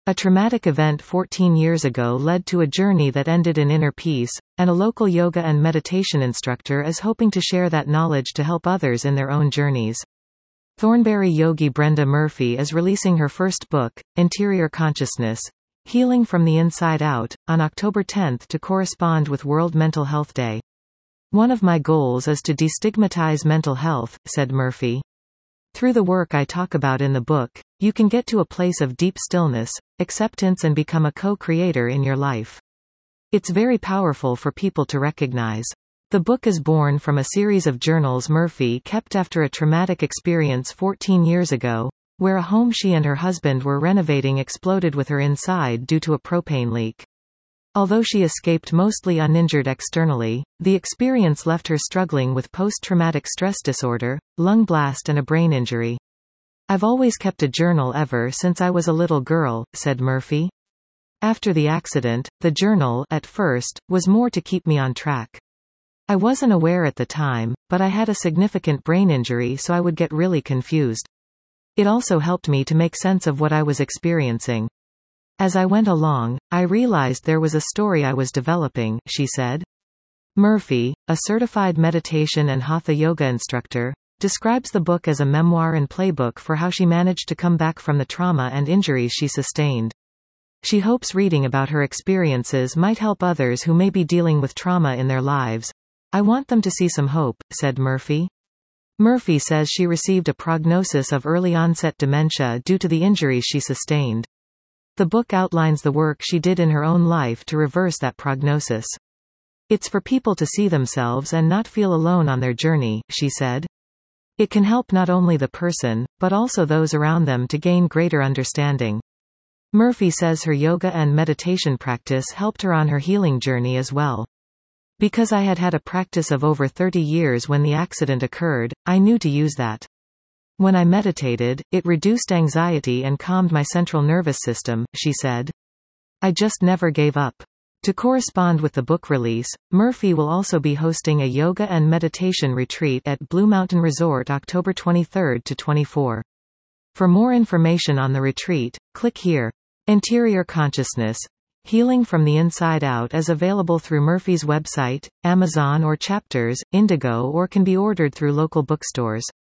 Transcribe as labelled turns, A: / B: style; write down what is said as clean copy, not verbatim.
A: A traumatic event 14 years ago led to a journey that ended in inner peace, and a local yoga and meditation instructor is hoping to share that knowledge to help others in their own journeys. Thornberry yogi Brenda Murphy is releasing her first book, Interior Consciousness: Healing from the Inside Out, on October 10 to correspond with World Mental Health Day. "One of my goals is to destigmatize mental health," said Murphy. "Through the work I talk about in the book, you can get to a place of deep stillness, acceptance, and become a co-creator in your life. It's very powerful for people to recognize." The book is born from a series of journals Murphy kept after a traumatic experience 14 years ago, where a home she and her husband were renovating exploded with her inside due to a propane leak. Although she escaped mostly uninjured externally, the experience left her struggling with post-traumatic stress disorder, lung blast, and a brain injury. "I've always kept a journal ever since I was a little girl," said Murphy. "After the accident, the journal, at first, was more to keep me on track. I wasn't aware at the time, but I had a significant brain injury, so I would get really confused. It also helped me to make sense of what I was experiencing. As I went along, I realized there was a story I was developing," she said. Murphy, a certified meditation and hatha yoga instructor, describes the book as a memoir and playbook for how she managed to come back from the trauma and injuries she sustained. She hopes reading about her experiences might help others who may be dealing with trauma in their lives. "I want them to see some hope," said Murphy. Murphy says she received a prognosis of early-onset dementia due to the injuries she sustained. The book outlines the work she did in her own life to reverse that prognosis. "It's for people to see themselves and not feel alone on their journey," she said. "It can help not only the person, but also those around them to gain greater understanding." Murphy says her yoga and meditation practice helped her on her healing journey as well. "Because I had had a practice of over 30 years when the accident occurred, I knew to use that. When I meditated, it reduced anxiety and calmed my central nervous system," she said. "I just never gave up." To correspond with the book release, Murphy will also be hosting a yoga and meditation retreat at Blue Mountain Resort October 23 to 24. For more information on the retreat, click here. Interior Consciousness: Healing from the Inside Out is available through Murphy's website, Amazon or Chapters, Indigo, or can be ordered through local bookstores.